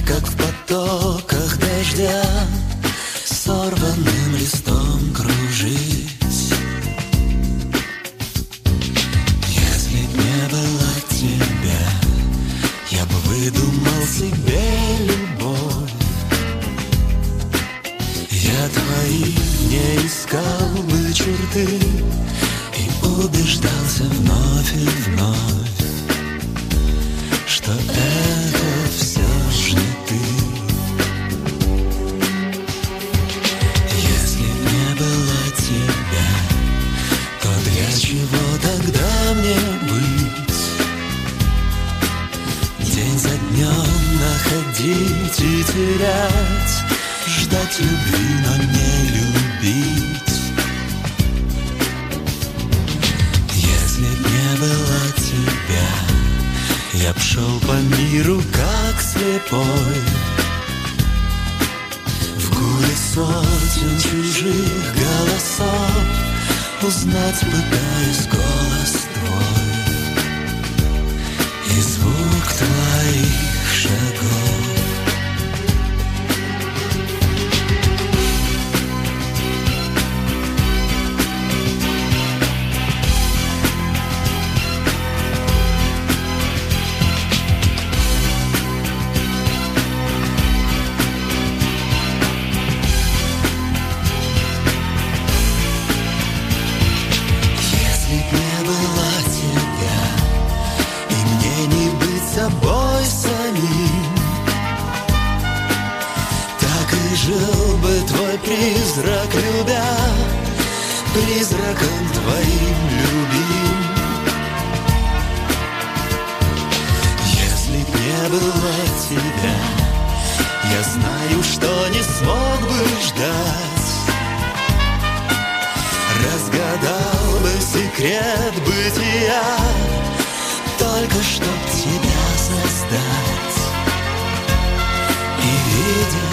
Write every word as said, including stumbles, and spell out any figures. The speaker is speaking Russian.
как в потоках дождя, сорванным листом кружить. Если б не было тебя, я бы выдумал себе любовь. Я твои не искал бы черты и убеждался вновь и вновь, что это все ж не ты. Если б не было тебя, то для чего тогда мне быть? День за днем находить и терять, ждать любви, но не любить. Если б не было тебя, я б шел по миру как слепой, в гуле сотен чужих голосов узнать пытаюсь голос твой и звук твоих шагов. Собой самим, так и жил бы твой призрак, любя, призраком твоим любим. Если б не было тебя, я знаю, что не смог бы ждать, разгадал бы секрет бытия, только чтоб тебя создать и видеть